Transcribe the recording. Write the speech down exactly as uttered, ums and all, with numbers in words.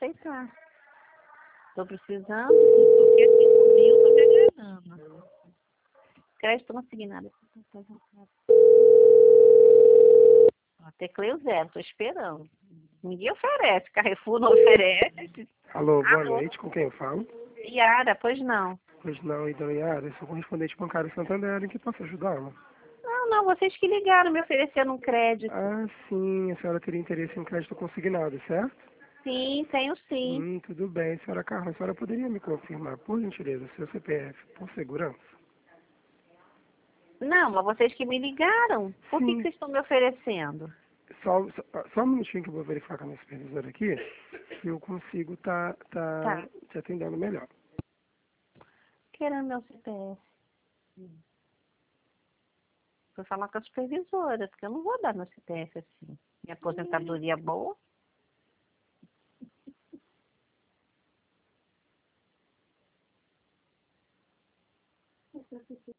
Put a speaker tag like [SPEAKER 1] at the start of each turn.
[SPEAKER 1] aceitar. Tô precisando, porque cinco mil tô me agradando. Crédito consignado. Ó, teclei o zero, tô esperando. Ninguém oferece, Carrefour não oferece.
[SPEAKER 2] Alô, boa
[SPEAKER 1] Alô?
[SPEAKER 2] noite, com quem eu falo?
[SPEAKER 1] Yara, pois não.
[SPEAKER 2] Pois não, e dona Yara, eu sou correspondente bancário Santander, em que posso ajudá-la?
[SPEAKER 1] Não, não, vocês que ligaram me oferecendo um crédito.
[SPEAKER 2] Ah, sim, a senhora teria interesse em crédito consignado, certo?
[SPEAKER 1] Sim, tenho sim.
[SPEAKER 2] Hum, tudo bem, senhora Carla, a senhora poderia me confirmar, por gentileza, o seu C P F, por segurança?
[SPEAKER 1] Não, mas vocês que me ligaram. Por que, que
[SPEAKER 2] Sim,
[SPEAKER 1] vocês estão me oferecendo?
[SPEAKER 2] só, só, só um minutinho que eu vou verificar com a minha supervisora aqui, se eu consigo tá, tá
[SPEAKER 1] Tá.
[SPEAKER 2] te atendendo melhor.
[SPEAKER 1] Querendo meu C P F. Fui falar com a supervisora, porque eu não vou dar meu C P F assim. Minha aposentadoria é boa.